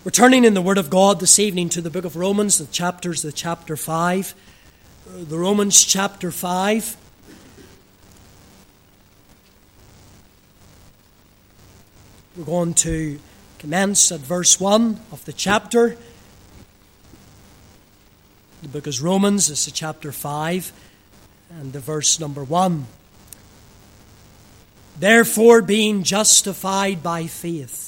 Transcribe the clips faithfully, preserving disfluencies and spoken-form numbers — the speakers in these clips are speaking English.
We're turning in the Word of God this evening to the book of Romans, the chapters, the chapter five. The Romans chapter five. We're going to commence at verse one of the chapter. The book is Romans, it's the chapter five, and the verse number one. Therefore, being justified by faith,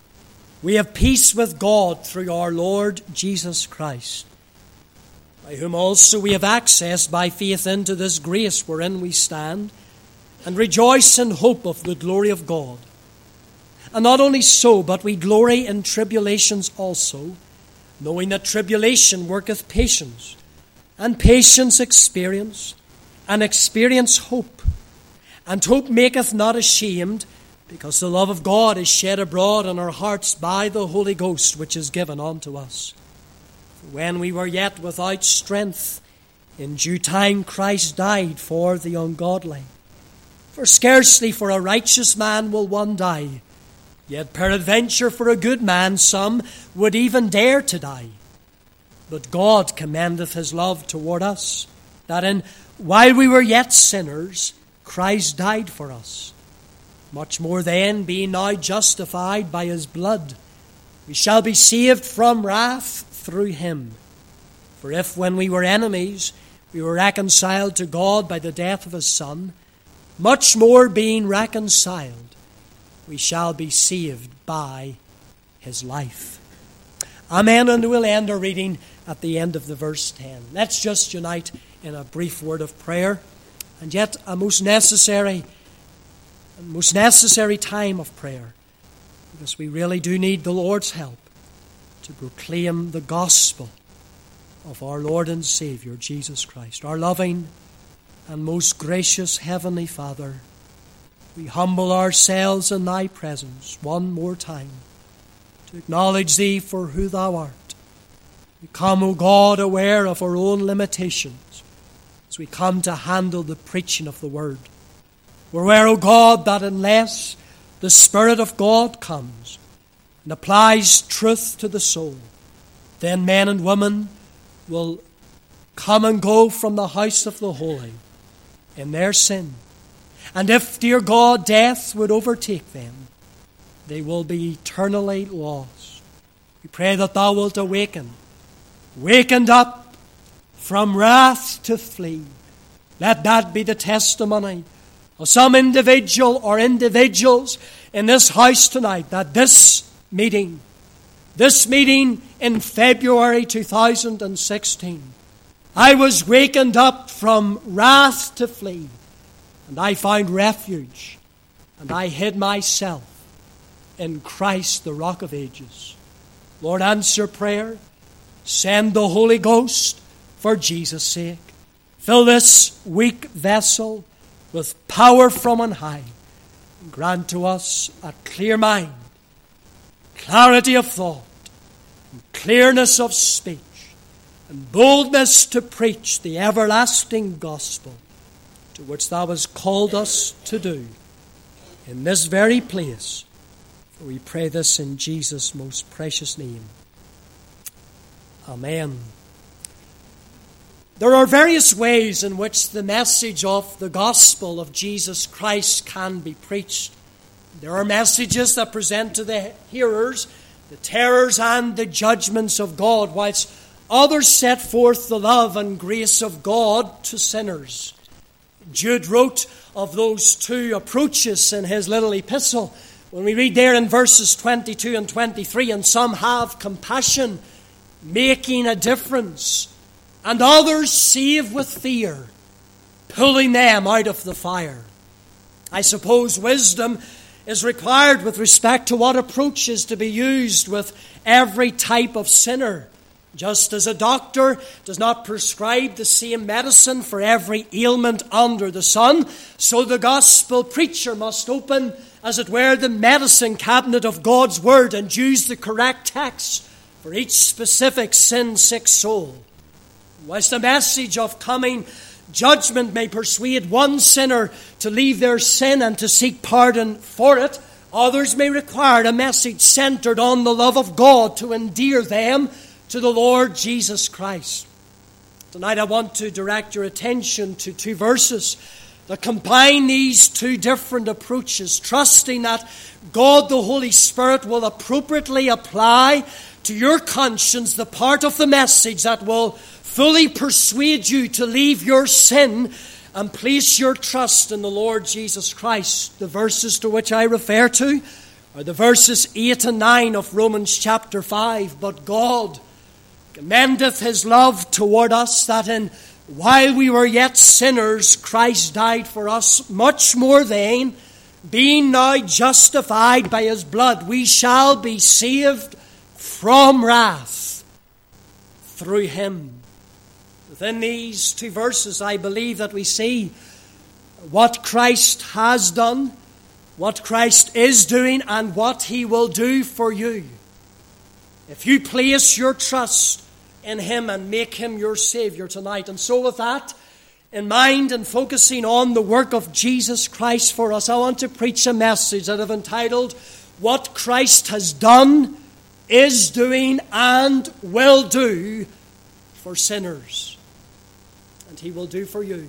we have peace with God through our Lord Jesus Christ, by whom also we have access by faith into this grace wherein we stand, and rejoice in hope of the glory of God. And not only so, but we glory in tribulations also, knowing that tribulation worketh patience, and patience experience, and experience hope. And hope maketh not ashamed, because the love of God is shed abroad in our hearts by the Holy Ghost, which is given unto us. For when we were yet without strength, in due time Christ died for the ungodly. For scarcely for a righteous man will one die, yet peradventure for a good man some would even dare to die. But God commendeth his love toward us, that in while we were yet sinners, Christ died for us. Much more then, being now justified by his blood, we shall be saved from wrath through him. For if when we were enemies, we were reconciled to God by the death of his Son, much more being reconciled, we shall be saved by his life. Amen. And we'll end our reading at the end of the verse ten. Let's just unite in a brief word of prayer, and yet a most necessary most necessary time of prayer, because we really do need the Lord's help to proclaim the gospel of our Lord and Savior, Jesus Christ. Our loving and most gracious Heavenly Father, we humble ourselves in thy presence one more time to acknowledge thee for who thou art. We come, O God, aware of our own limitations as we come to handle the preaching of the word. We're aware, O God, that unless the Spirit of God comes and applies truth to the soul, then men and women will come and go from the house of the holy in their sin. And if, dear God, death would overtake them, they will be eternally lost. We pray that thou wilt awaken, wakened up from wrath to flee. Let that be the testimony of some individual or individuals in this house tonight, that this meeting, this meeting in February two thousand sixteen, I was wakened up from wrath to flee, and I found refuge, and I hid myself in Christ, the Rock of Ages. Lord, answer prayer. Send the Holy Ghost for Jesus' sake. Fill this weak vessel with power from on high, and grant to us a clear mind, clarity of thought, and clearness of speech, and boldness to preach the everlasting gospel to which thou hast called us to do in this very place. For we pray this in Jesus' most precious name. Amen. There are various ways in which the message of the gospel of Jesus Christ can be preached. There are messages that present to the hearers the terrors and the judgments of God, whilst others set forth the love and grace of God to sinners. Jude wrote of those two approaches in his little epistle. When we read there in verses twenty-two and twenty-three, and some have compassion, making a difference, and others save with fear, pulling them out of the fire. I suppose wisdom is required with respect to what approach is to be used with every type of sinner. Just as a doctor does not prescribe the same medicine for every ailment under the sun, so the gospel preacher must open, as it were, the medicine cabinet of God's word and use the correct text for each specific sin-sick soul. Whilst the message of coming judgment may persuade one sinner to leave their sin and to seek pardon for it, Others may require a message centered on the love of God to endear them to the Lord Jesus Christ. Tonight I want to direct your attention to two verses that combine these two different approaches, trusting that God the Holy Spirit will appropriately apply to your conscience the part of the message that will fully persuade you to leave your sin and place your trust in the Lord Jesus Christ. The verses to which I refer to are the verses eight and nine of Romans chapter five. But God commendeth his love toward us, that in while we were yet sinners, Christ died for us. Much more then, being now justified by his blood, we shall be saved from wrath through him. Within these two verses, I believe that we see what Christ has done, what Christ is doing, and what he will do for you if you place your trust in him and make him your Savior tonight. And so with that in mind and focusing on the work of Jesus Christ for us, I want to preach a message that I've entitled, What Christ Has Done, Is Doing, and Will Do for Sinners. And he will do for you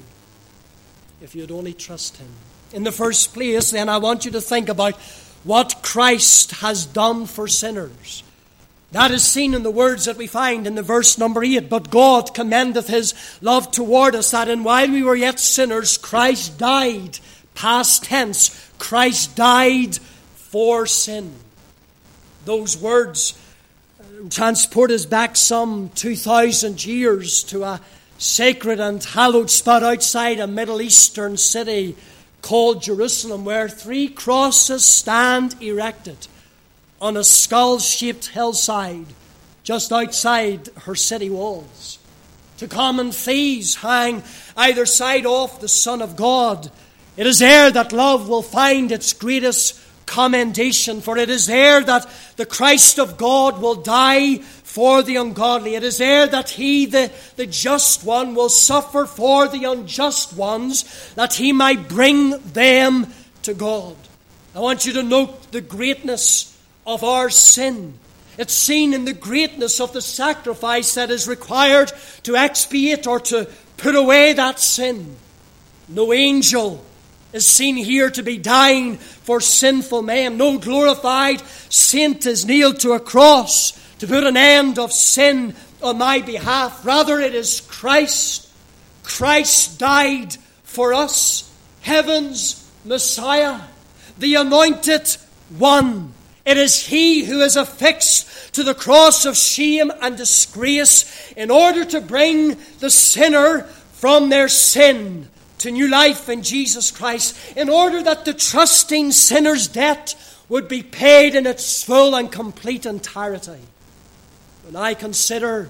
if you'd only trust him. In the first place, then, I want you to think about what Christ has done for sinners. That is seen in the words that we find in the verse number eight. But God commendeth his love toward us, that in while we were yet sinners, Christ died. Past tense, Christ died for sin. Those words transport us back some two thousand years to a sacred and hallowed spot outside a Middle Eastern city called Jerusalem, where three crosses stand erected on a skull-shaped hillside just outside her city walls. Two common thieves hang either side of the Son of God. It is there that love will find its greatest commendation, for it is there that the Christ of God will die for the ungodly. It is there that he, the, the just one, will suffer for the unjust ones, that he might bring them to God. I want you to note the greatness of our sin. It's seen in the greatness of the sacrifice that is required to expiate or to put away that sin. No angel is seen here to be dying for sinful men. No glorified saint is nailed to a cross to put an end of sin on my behalf. Rather, it is Christ. Christ died for us. Heaven's Messiah, the anointed one. It is he who is affixed to the cross of shame and disgrace in order to bring the sinner from their sin to new life in Jesus Christ, in order that the trusting sinner's debt would be paid in its full and complete entirety. When I consider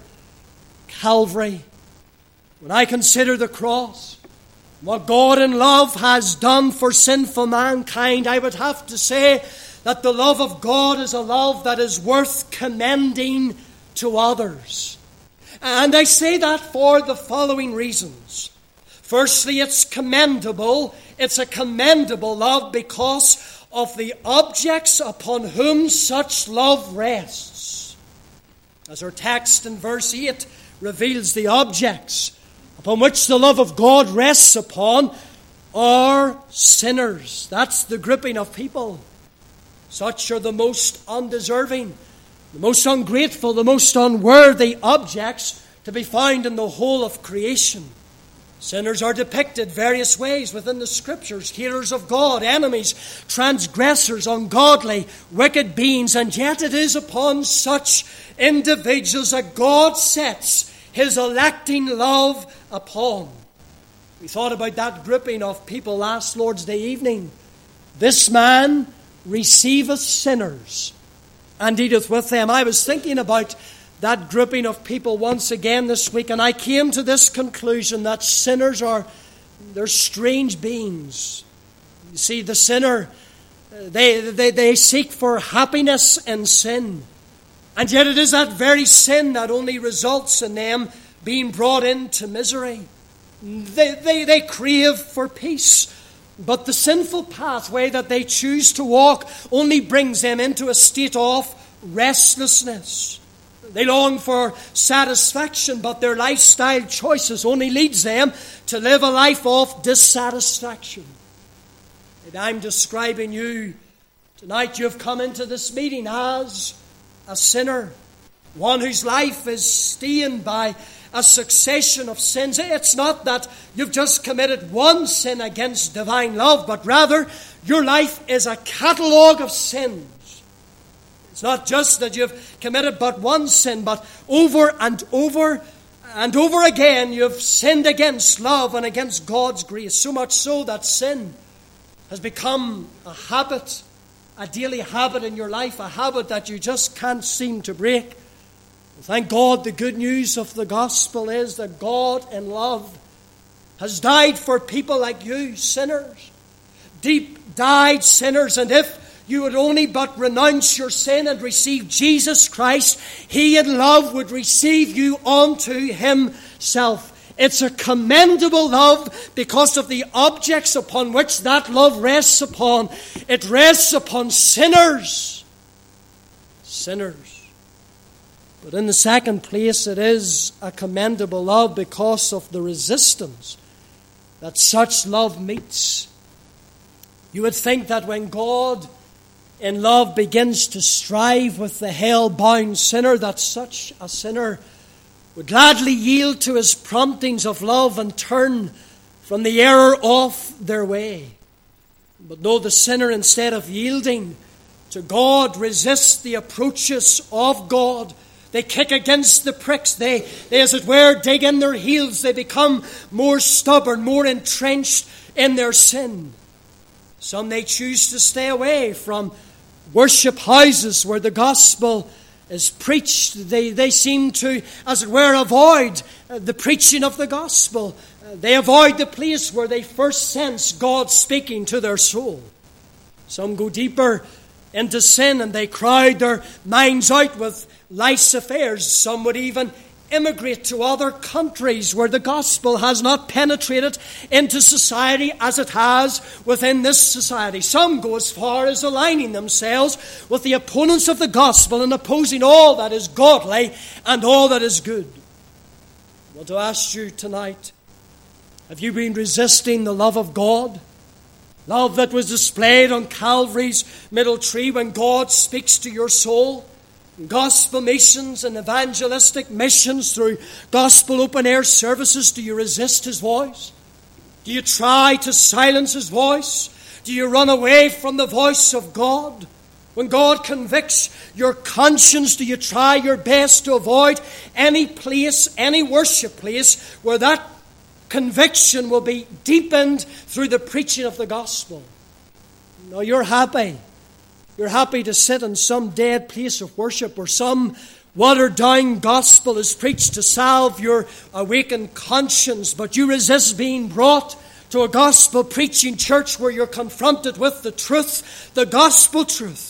Calvary, when I consider the cross, what God in love has done for sinful mankind, I would have to say that the love of God is a love that is worth commending to others. And I say that for the following reasons. Firstly, it's commendable. It's a commendable love because of the objects upon whom such love rests. As our text in verse eight reveals, the objects upon which the love of God rests upon are sinners. That's the grouping of people. Such are the most undeserving, the most ungrateful, the most unworthy objects to be found in the whole of creation. Sinners are depicted various ways within the Scriptures: haters of God, enemies, transgressors, ungodly, wicked beings. And yet it is upon such individuals that God sets his electing love upon. We thought about that grouping of people last Lord's Day evening. This man receiveth sinners and eateth with them. I was thinking about that grouping of people once again this week, and I came to this conclusion that sinners are they're strange beings. You see, the sinner, they, they, they seek for happiness in sin. And yet it is that very sin that only results in them being brought into misery. They, they, they crave for peace. But the sinful pathway that they choose to walk only brings them into a state of restlessness. They long for satisfaction, but their lifestyle choices only leads them to live a life of dissatisfaction. And I'm describing you tonight. You've come into this meeting as a sinner, one whose life is stained by a succession of sins. It's not that you've just committed one sin against divine love, but rather your life is a catalogue of sins. It's not just that you've committed but one sin, but over and over and over again you've sinned against love and against God's grace. So much so that sin has become a habit, a daily habit in your life, a habit that you just can't seem to break. Thank God, the good news of the gospel is that God in love has died for people like you, sinners, deep dyed sinners. And if you would only but renounce your sin and receive Jesus Christ, He in love would receive you unto Himself. It's a commendable love because of the objects upon which that love rests upon. It rests upon sinners. Sinners. But in the second place, it is a commendable love because of the resistance that such love meets. You would think that when God in love begins to strive with the hell-bound sinner, that such a sinner would gladly yield to His promptings of love and turn from the error of their way. But no, the sinner, instead of yielding to God, resists the approaches of God. They kick against the pricks. They, they, as it were, dig in their heels. They become more stubborn, more entrenched in their sin. Some they choose to stay away from worship houses where the gospel is preached. They, they seem to, as it were, avoid the preaching of the gospel. They avoid the place where they first sense God speaking to their soul. Some go deeper into sin and they crowd their minds out with life's affairs. Some would even immigrate to other countries where the gospel has not penetrated into society as it has within this society. Some go as far as aligning themselves with the opponents of the gospel and opposing all that is godly and all that is good. I want to ask you tonight, have you been resisting the love of God? Love that was displayed on Calvary's middle tree when God speaks to your soul. Gospel missions and evangelistic missions through gospel open-air services, do you resist His voice? Do you try to silence His voice? Do you run away from the voice of God? When God convicts your conscience, do you try your best to avoid any place, any worship place, where that conviction will be deepened through the preaching of the gospel? No, you're happy. You're happy to sit in some dead place of worship where some watered-down gospel is preached to salve your awakened conscience, but you resist being brought to a gospel-preaching church where you're confronted with the truth, the gospel truth.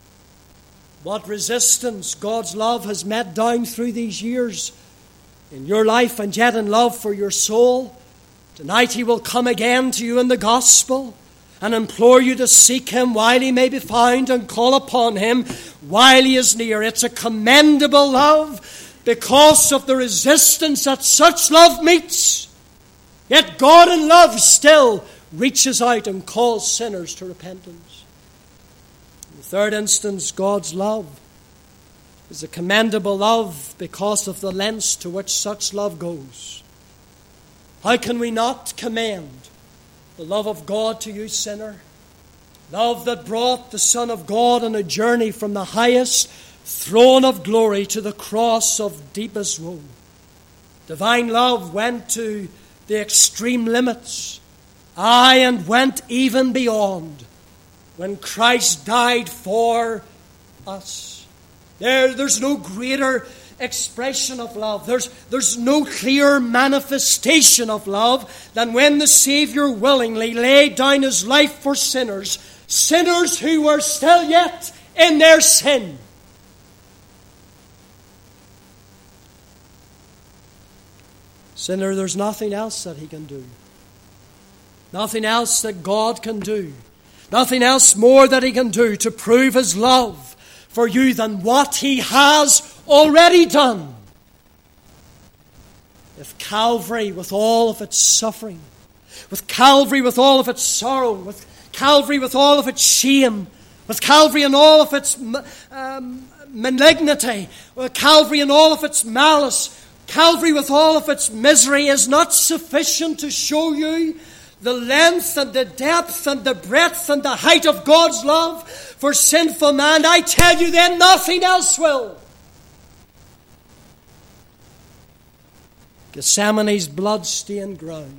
What resistance God's love has met down through these years in your life, and yet in love for your soul. Tonight He will come again to you in the gospel and implore you to seek Him while He may be found and call upon Him while He is near. It's a commendable love because of the resistance that such love meets. Yet God in love still reaches out and calls sinners to repentance. In the third instance, God's love is a commendable love because of the lengths to which such love goes. How can we not commend the love of God to you, sinner? Love that brought the Son of God on a journey from the highest throne of glory to the cross of deepest woe. Divine love went to the extreme limits, aye, and went even beyond when Christ died for us. There, there's no greater expression of love. There's, there's no clearer manifestation of love than when the Savior willingly laid down His life for sinners, sinners who were still yet in their sin. Sinner, there's nothing else that He can do. Nothing else that God can do. Nothing else more that He can do to prove His love for you than what He has already done. If Calvary with all of its suffering, with Calvary with all of its sorrow, with Calvary with all of its shame, with Calvary and all of its um, malignity, with Calvary and all of its malice, Calvary with all of its misery is not sufficient to show you the length and the depth and the breadth and the height of God's love for sinful man, I tell you then nothing else will. Gethsemane's blood-stained ground,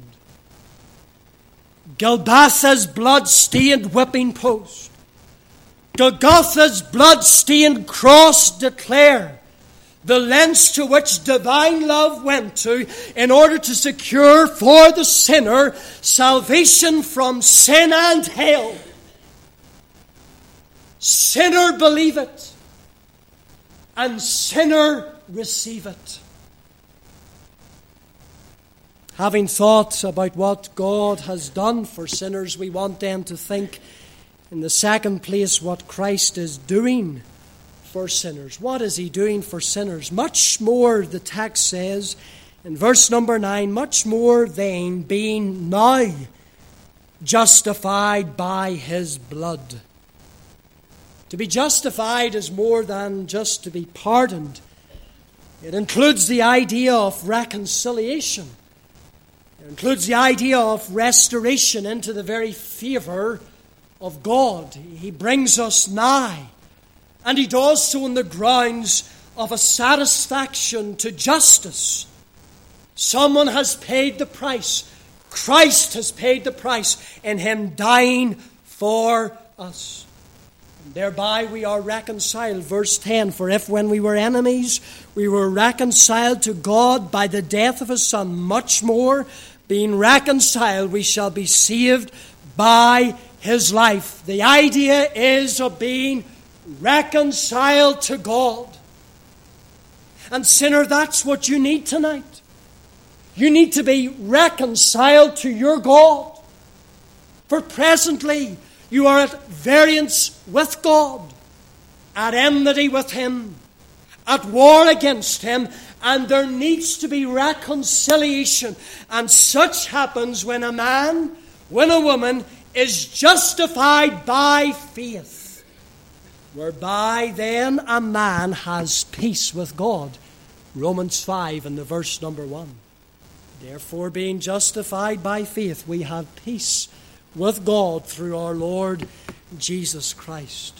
Golgotha's blood-stained whipping post, Golgotha's blood-stained cross declare the lengths to which divine love went to in order to secure for the sinner salvation from sin and hell. Sinner, believe it, and sinner, receive it. Having thought about what God has done for sinners, we want them to think, in the second place, what Christ is doing for sinners. What is He doing for sinners? Much more, the text says in verse number nine, much more than being now justified by His blood. To be justified is more than just to be pardoned. It includes the idea of reconciliation. It includes the idea of restoration into the very favour of God. He brings us nigh. And He does so on the grounds of a satisfaction to justice. Someone has paid the price. Christ has paid the price in Him dying for us. And thereby we are reconciled. Verse ten, for if when we were enemies, we were reconciled to God by the death of His Son, much more, being reconciled, we shall be saved by His life. The idea is of being reconciled to God. And sinner, that's what you need tonight. You need to be reconciled to your God. For presently you are at variance with God, at enmity with Him, at war against Him, and there needs to be reconciliation. And such happens when a man, when a woman is justified by faith, whereby then a man has peace with God. Romans five and the verse number one. Therefore, being justified by faith, we have peace with God through our Lord Jesus Christ.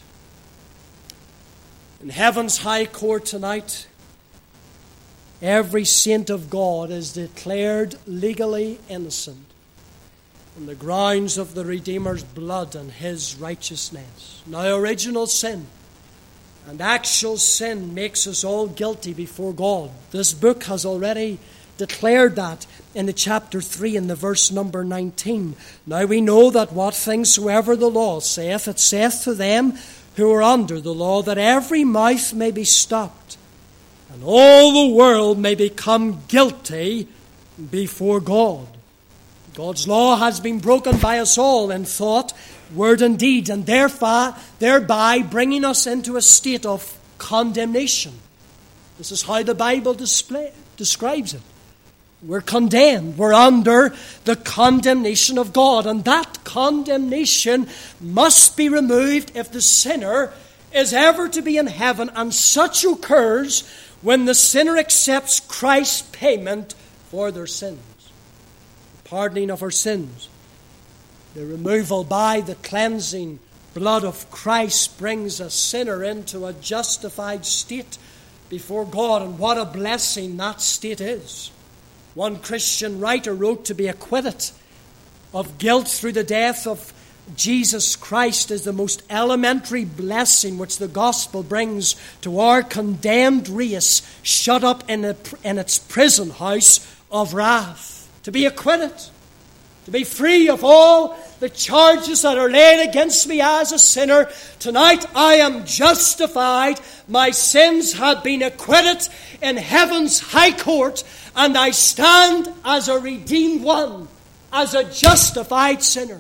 In heaven's high court tonight, every saint of God is declared legally innocent on the grounds of the Redeemer's blood and His righteousness. Now, original sin and actual sin makes us all guilty before God. This book has already declared that in the chapter three and the verse number nineteen. Now we know that what things soever the law saith, it saith to them who are under the law, that every mouth may be stopped, and all the world may become guilty before God. God's law has been broken by us all in thought, word, and deed, and therefore, thereby bringing us into a state of condemnation. This is how the Bible display, describes it. We're condemned. We're under the condemnation of God. And that condemnation must be removed if the sinner is ever to be in heaven. And such occurs when the sinner accepts Christ's payment for their sins. The pardoning of our sins. The removal by the cleansing blood of Christ brings a sinner into a justified state before God. And what a blessing that state is. One Christian writer wrote, to be acquitted of guilt through the death of Jesus Christ is the most elementary blessing which the gospel brings to our condemned race shut up in, a, in its prison house of wrath. To be acquitted, to be free of all the charges that are laid against me as a sinner. Tonight I am justified. My sins have been acquitted in heaven's high court, and I stand as a redeemed one as a justified sinner.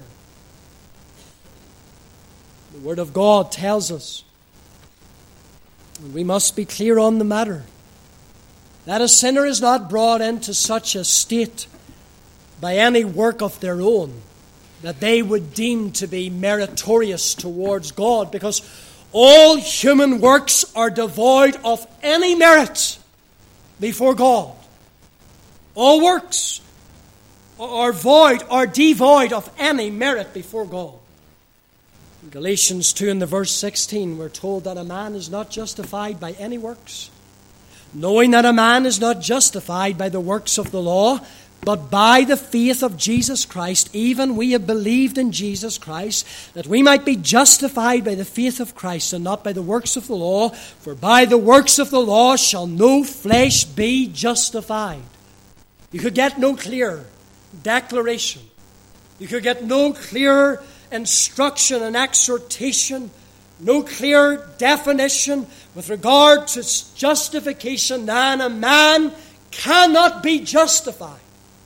The Word of God tells us, and we must be clear on the matter, that a sinner is not brought into such a state by any work of their own that they would deem to be meritorious towards God, because all human works are devoid of any merit before God. All works are void, are devoid of any merit before God. In Galatians two and the verse sixteen, we're told that a man is not justified by any works, knowing that a man is not justified by the works of the law, but by the faith of Jesus Christ. Even we have believed in Jesus Christ, that we might be justified by the faith of Christ, and not by the works of the law. For by the works of the law shall no flesh be justified. You could get no clearer declaration. You could get no clearer instruction and exhortation, no clear definition with regard to justification than a man cannot be justified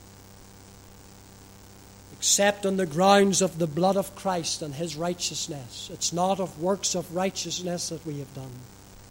except on the grounds of the blood of Christ and His righteousness. It's not of works of righteousness that we have done.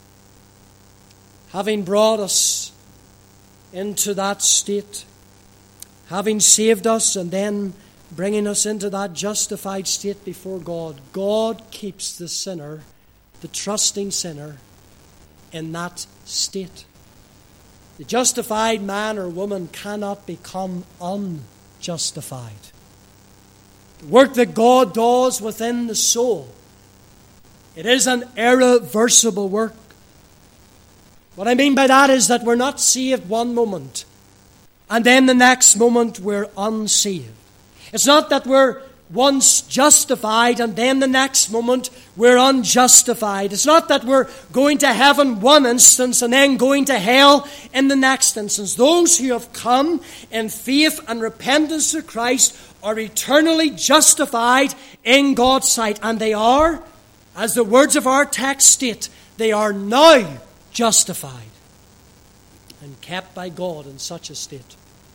Having brought us into that state, having saved us and then bringing us into that justified state before God, God keeps the sinner, the trusting sinner, in that state. The justified man or woman cannot become unjustified. The work that God does within the soul, it is an irreversible work. What I mean by that is that we're not saved one moment, and then the next moment we're unsaved. It's not that we're once justified and then the next moment we're unjustified. It's not that we're going to heaven one instance and then going to hell in the next instance. Those who have come in faith and repentance to Christ are eternally justified in God's sight. And they are, as the words of our text state, they are now justified and kept by God in such a state.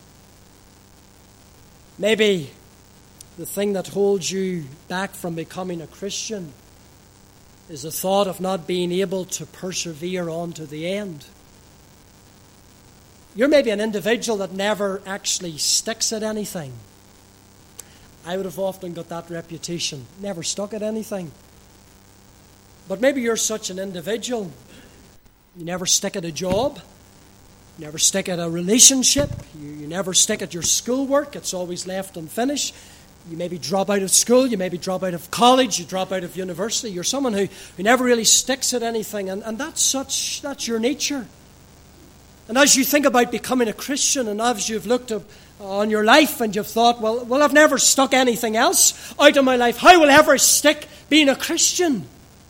Maybe the thing that holds you back from becoming a Christian is the thought of not being able to persevere on to the end. You're maybe an individual that never actually sticks at anything. I would have often got that reputation, never stuck at anything. But maybe you're such an individual, you never stick at a job, you never stick at a relationship, you, you never stick at your schoolwork, it's always left unfinished. You maybe drop out of school, you maybe drop out of college, you drop out of university. You're someone who, who never really sticks at anything, and, and that's such that's your nature. And as you think about becoming a Christian, and as you've looked up on your life and you've thought, well, well, I've never stuck anything else out of my life. How will I ever stick being a Christian?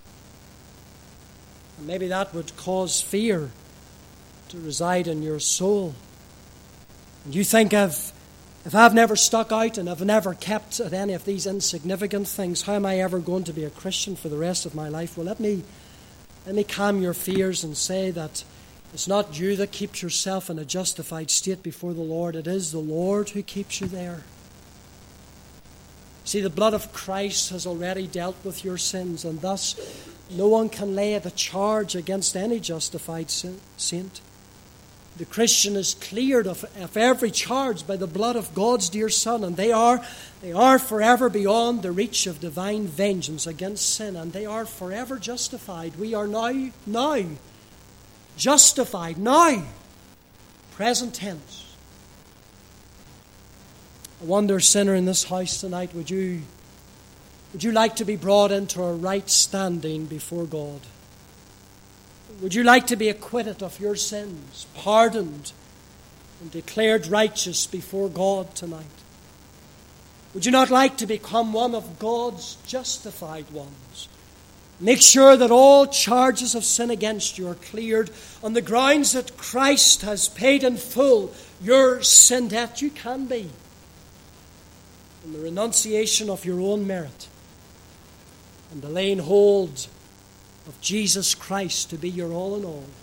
And maybe that would cause fear to reside in your soul. And you think of, if I've never stuck out and I've never kept at any of these insignificant things, how am I ever going to be a Christian for the rest of my life? Well, let me let me calm your fears and say that it's not you that keeps yourself in a justified state before the Lord. It is the Lord who keeps you there. See, the blood of Christ has already dealt with your sins, and thus no one can lay the charge against any justified saint. The Christian is cleared of, of every charge by the blood of God's dear Son, and they are they are forever beyond the reach of divine vengeance against sin, and they are forever justified. We are now, now, justified, now, present tense. I wonder, sinner in this house tonight, would you, would you like to be brought into a right standing before God? Would you like to be acquitted of your sins, pardoned, and declared righteous before God tonight? Would you not like to become one of God's justified ones? Make sure that all charges of sin against you are cleared on the grounds that Christ has paid in full your sin debt. You can be. In the renunciation of your own merit and the laying hold of Jesus Christ to be your all in all,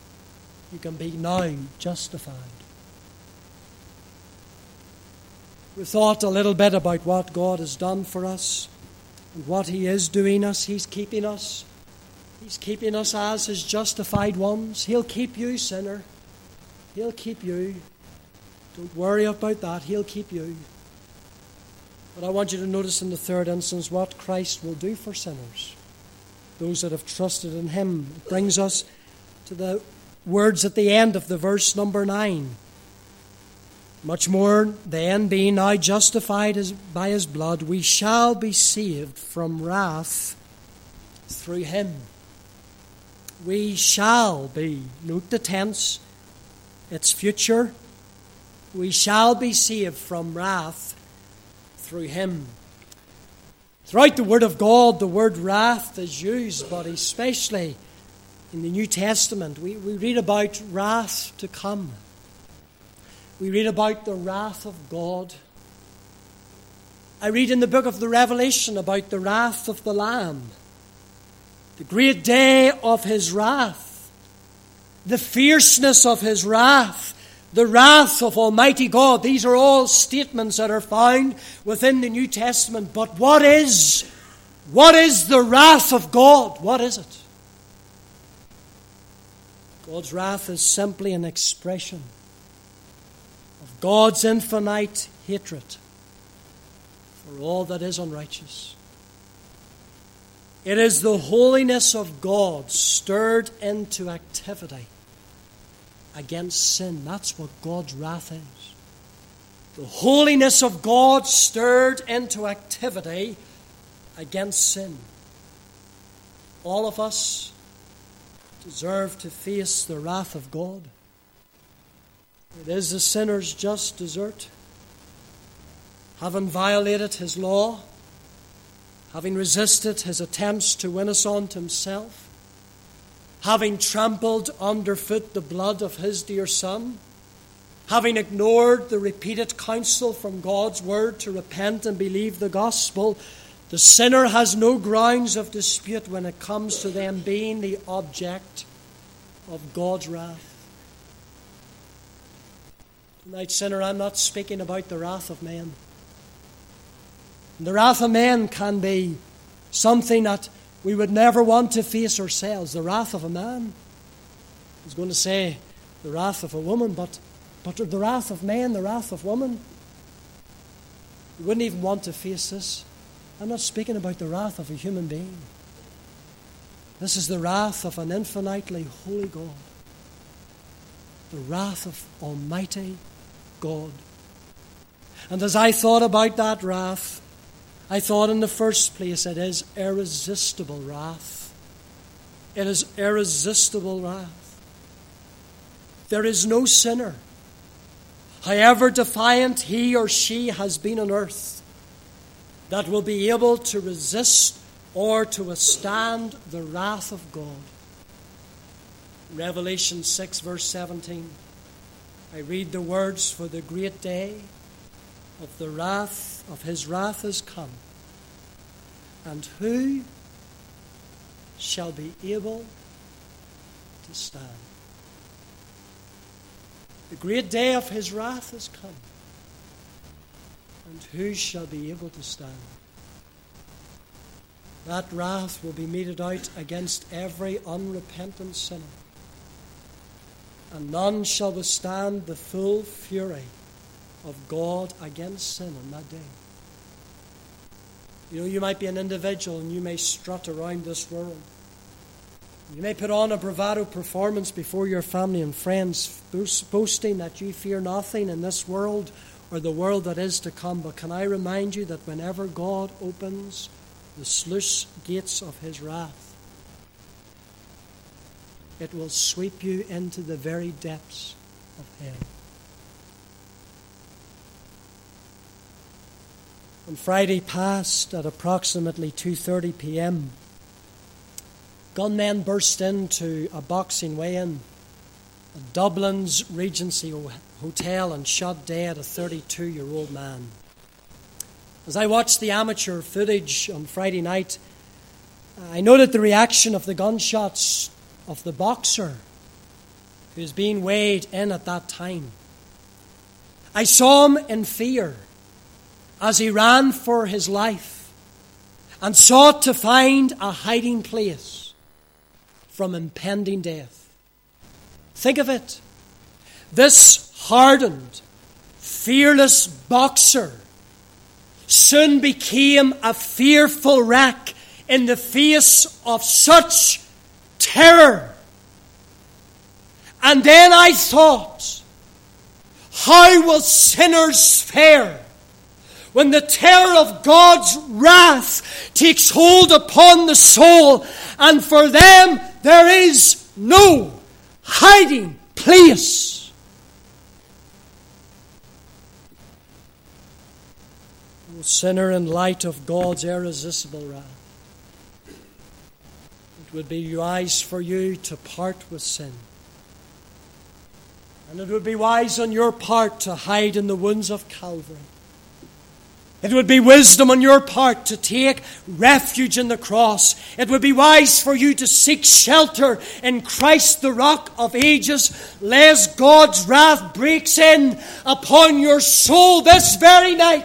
you can be now justified. We thought a little bit about what God has done for us and what He is doing us. He's keeping us. He's keeping us as His justified ones. He'll keep you, sinner. He'll keep you. Don't worry about that. He'll keep you. But I want you to notice in the third instance what Christ will do for sinners, those that have trusted in Him. It brings us to the words at the end of the verse number nine. Much more then, being now justified by His blood, we shall be saved from wrath through Him. We shall be. Note the tense. It's future. We shall be saved from wrath through Him. Throughout the Word of God, the word wrath is used, but especially in the New Testament, we, we read about wrath to come. We read about the wrath of God. I read in the book of the Revelation about the wrath of the Lamb, the great day of His wrath, the fierceness of His wrath, the wrath of Almighty God. These are all statements that are found within the New Testament. But what is, what is the wrath of God? What is it? God's wrath is simply an expression of God's infinite hatred for all that is unrighteous. It is the holiness of God stirred into activity against sin. That's what God's wrath is. The holiness of God stirred into activity against sin. All of us deserve to face the wrath of God. It is the sinner's just desert. Having violated His law, having resisted His attempts to win us on to Himself, having trampled underfoot the blood of His dear Son, having ignored the repeated counsel from God's Word to repent and believe the gospel, the sinner has no grounds of dispute when it comes to them being the object of God's wrath. Tonight, sinner, I'm not speaking about the wrath of men. The wrath of men can be something that we would never want to face ourselves. The wrath of a man. I was going to say the wrath of a woman, but, but the wrath of man, the wrath of woman. We wouldn't even want to face this. I'm not speaking about the wrath of a human being. This is the wrath of an infinitely holy God. The wrath of Almighty God. And as I thought about that wrath, I thought in the first place it is irresistible wrath. It is irresistible wrath. There is no sinner, however defiant he or she has been on earth, that will be able to resist or to withstand the wrath of God. Revelation six verse seventeen. I read the words, for the great day of the wrath of His wrath is come, and who shall be able to stand? The great day of His wrath is come, and who shall be able to stand? That wrath will be meted out against every unrepentant sinner, and none shall withstand the full fury of God against sin on that day. You know, you might be an individual and you may strut around this world. You may put on a bravado performance before your family and friends, boasting that you fear nothing in this world or the world that is to come. But can I remind you that whenever God opens the sluice gates of His wrath, it will sweep you into the very depths of hell. On Friday past, at approximately two thirty p.m., gunmen burst into a boxing weigh-in at Dublin's Regency Hotel and shot dead a thirty-two-year-old man. As I watched the amateur footage on Friday night, I noted the reaction of the gunshots of the boxer who was being weighed in at that time. I saw him in fear. as he ran for his life and sought to find a hiding place from impending death. Think of it. This hardened, fearless boxer soon became a fearful wreck in the face of such terror. And then I thought, how will sinners fare when the terror of God's wrath takes hold upon the soul, and for them there is no hiding place? O sinner, in light of God's irresistible wrath, it would be wise for you to part with sin. And it would be wise on your part to hide in the wounds of Calvary. It would be wisdom on your part to take refuge in the cross. It would be wise for you to seek shelter in Christ, the rock of ages, lest God's wrath breaks in upon your soul this very night.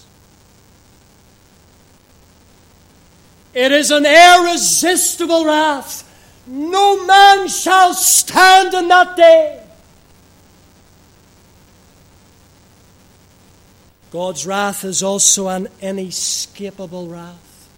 It is an irresistible wrath. No man shall stand in that day. God's wrath is also an inescapable wrath.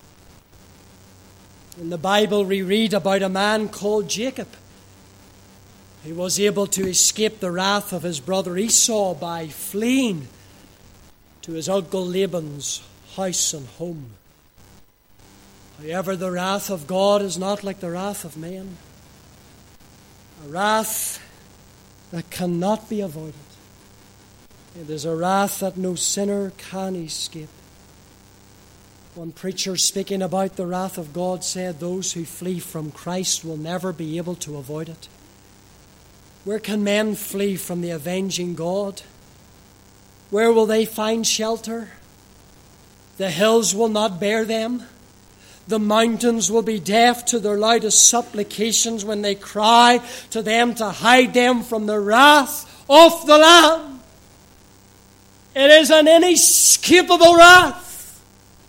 In the Bible we read about a man called Jacob. He was able to escape the wrath of his brother Esau by fleeing to his uncle Laban's house and home. However, the wrath of God is not like the wrath of men. A wrath that cannot be avoided. It is a wrath that no sinner can escape. One preacher speaking about the wrath of God said, those who flee from Christ will never be able to avoid it. Where can men flee from the avenging God? Where will they find shelter? The hills will not bear them. The mountains will be deaf to their loudest supplications when they cry to them to hide them from the wrath of the Lamb. It is an inescapable wrath.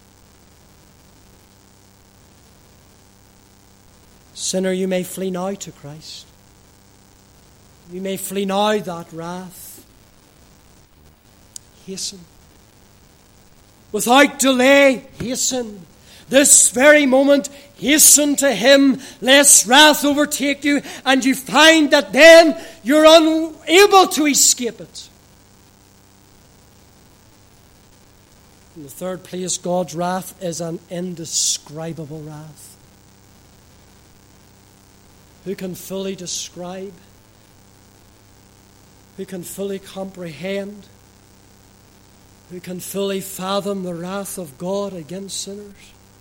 Sinner, you may flee now to Christ. You may flee now that wrath. Hasten. Without delay, hasten. This very moment, hasten to Him, lest wrath overtake you, and you find that then you're unable to escape it. In the third place, God's wrath is an indescribable wrath. Who can fully describe? Who can fully comprehend? Who can fully fathom the wrath of God against sinners?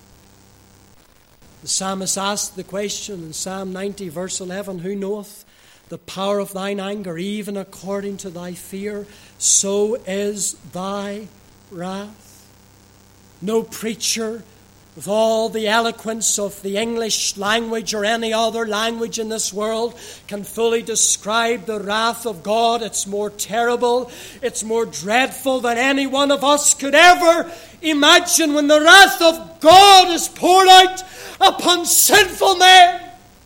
The psalmist asked the question in Psalm ninety, verse eleven, who knoweth the power of thine anger, even according to thy fear, so is thy wrath. No preacher with all the eloquence of the English language or any other language in this world can fully describe the wrath of God. It's more terrible, it's more dreadful than any one of us could ever imagine when the wrath of God is poured out upon sinful men.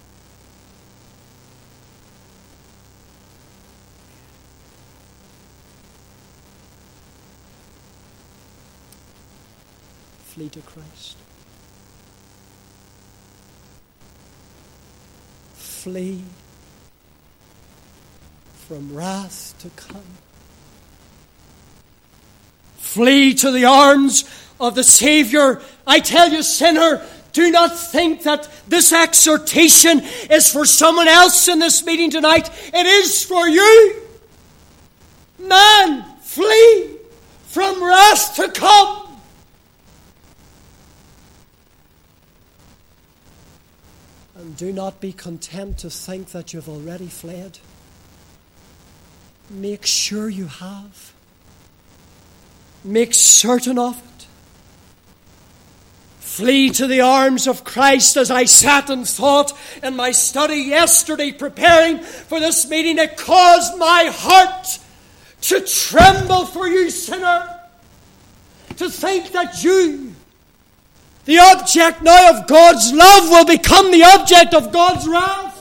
Flee to Christ. Flee from wrath to come. Flee to the arms of the Savior. I tell you, sinner, do not think that this exhortation is for someone else in this meeting tonight. It is for you. Man, flee from wrath to come. And do not be content to think that you've already fled. Make sure you have. Make certain of it. Flee to the arms of Christ. As I sat and thought in my study yesterday preparing for this meeting, it caused my heart to tremble for you, sinner. to think that you, the object now of God's love, will become the object of God's wrath.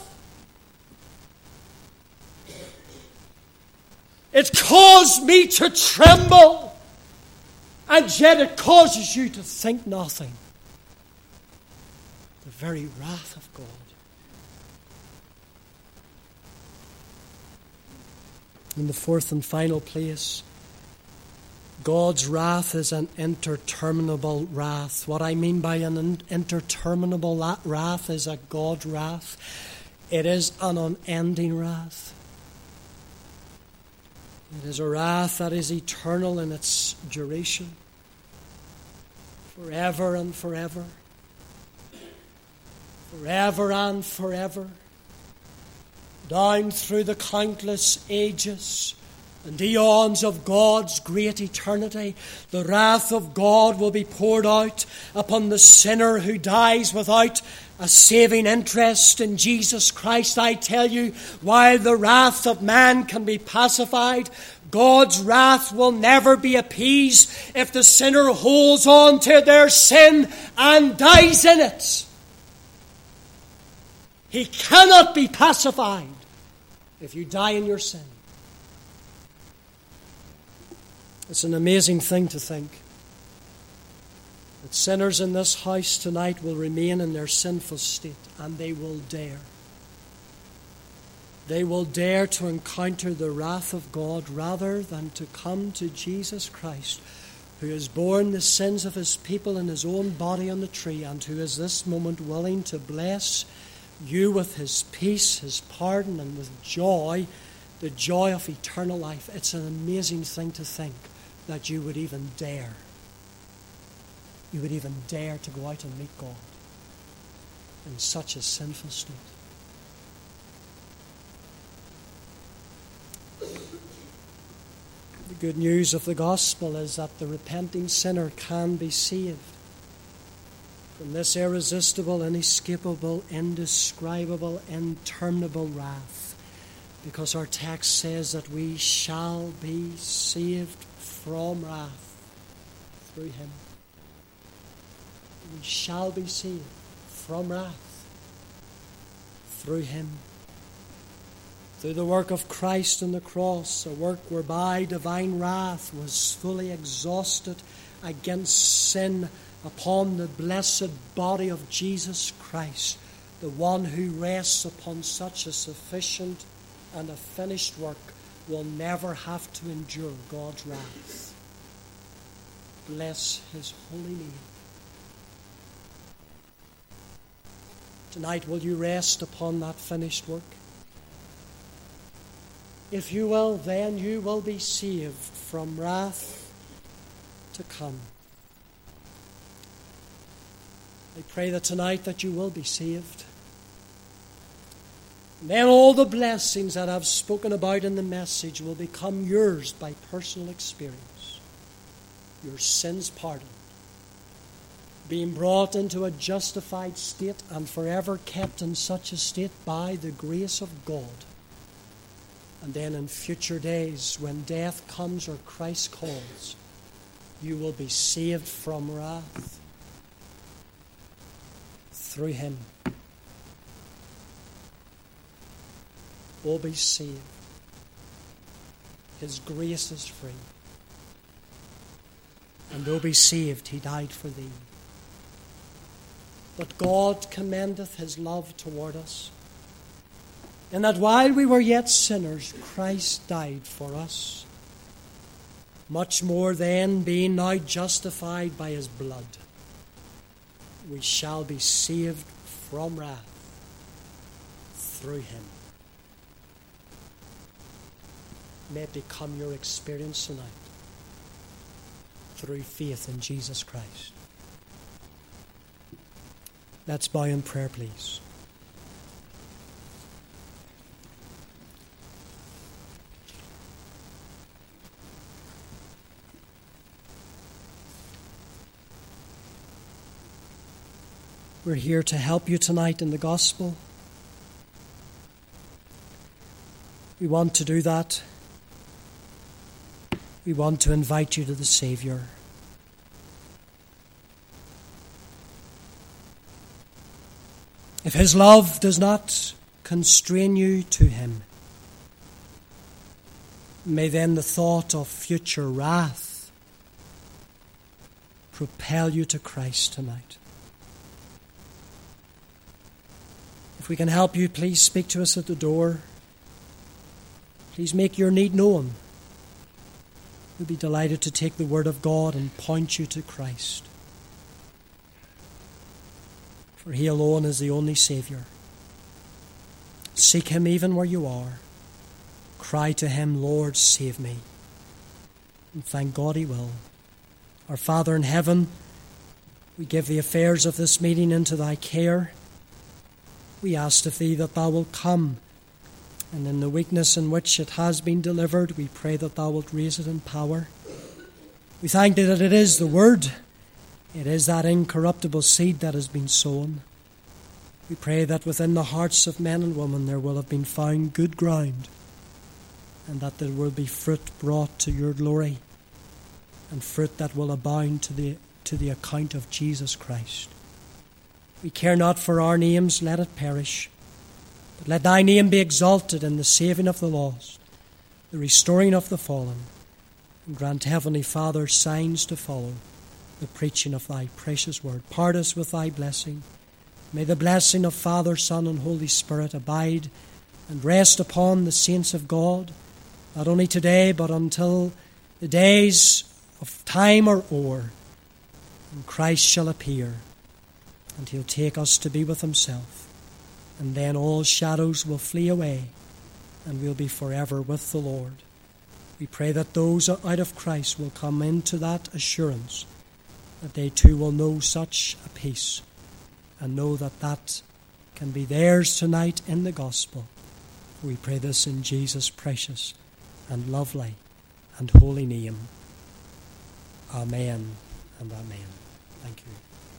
It caused me to tremble, and yet it causes you to think nothing. The very wrath of God. In the fourth and final place, God's wrath is an interterminable wrath. What I mean by an interterminable wrath is a God wrath. It is an unending wrath. It is a wrath that is eternal in its duration, forever and forever, forever and forever, down through the countless ages and eons of God's great eternity. The wrath of God will be poured out upon the sinner who dies without a saving interest in Jesus Christ. I tell you, while the wrath of man can be pacified, God's wrath will never be appeased if the sinner holds on to their sin and dies in it. He cannot be pacified if you die in your sin. It's an amazing thing to think that sinners in this house tonight will remain in their sinful state, and they will dare. They will dare to encounter the wrath of God rather than to come to Jesus Christ, who has borne the sins of his people in his own body on the tree, and who is this moment willing to bless you with his peace, his pardon, and with joy, the joy of eternal life. It's an amazing thing to think that you would even dare. You would even dare to go out and meet God in such a sinful state. The good news of the gospel is that the repenting sinner can be saved from this irresistible, inescapable, indescribable, interminable wrath, because our text says that we shall be saved from wrath through him. We shall be saved from wrath through him. Through the work of Christ on the cross, a work whereby divine wrath was fully exhausted against sin upon the blessed body of Jesus Christ, the one who rests upon such a sufficient and a finished work will never have to endure God's wrath. Bless his holy name. Tonight, will you rest upon that finished work? If you will, then you will be saved from wrath to come. I pray that tonight that you will be saved. And then all the blessings that I've spoken about in the message will become yours by personal experience. Your sins pardoned, being brought into a justified state and forever kept in such a state by the grace of God. And then in future days, when death comes or Christ calls, you will be saved from wrath through him. Will be saved. His grace is free. And though be saved, he died for thee. But God commendeth his love toward us, in that while we were yet sinners, Christ died for us. Much more then, being now justified by his blood, we shall be saved from wrath through him. May it become your experience tonight through faith in Jesus Christ. Let's bow in prayer, please. We're here to help you tonight in the gospel. We want to do that. We want to invite you to the Savior. If his love does not constrain you to him, may then the thought of future wrath propel you to Christ tonight. If we can help you, please speak to us at the door. Please make your need known. We'll be delighted to take the word of God and point you to Christ. For he alone is the only Saviour. Seek him even where you are. Cry to him, Lord, save me. And thank God he will. Our Father in heaven, we give the affairs of this meeting into thy care. We ask of thee that thou wilt come, and in the weakness in which it has been delivered, we pray that thou wilt raise it in power. We thank thee that it is the word. It is that incorruptible seed that has been sown. We pray that within the hearts of men and women there will have been found good ground, and that there will be fruit brought to your glory, and fruit that will abound to the, to the account of Jesus Christ. We care not for our names, let it perish, but let thy name be exalted in the saving of the lost, the restoring of the fallen, and grant, Heavenly Father, signs to follow the preaching of thy precious word. Part us with thy blessing. May the blessing of Father, Son, and Holy Spirit abide and rest upon the saints of God, not only today, but until the days of time are o'er, and Christ shall appear, and he'll take us to be with himself. And then all shadows will flee away, and we'll be forever with the Lord. We pray that those out of Christ will come into that assurance, that they too will know such a peace, and know that that can be theirs tonight in the gospel. We pray this in Jesus' precious and lovely and holy name. Amen and amen. Thank you.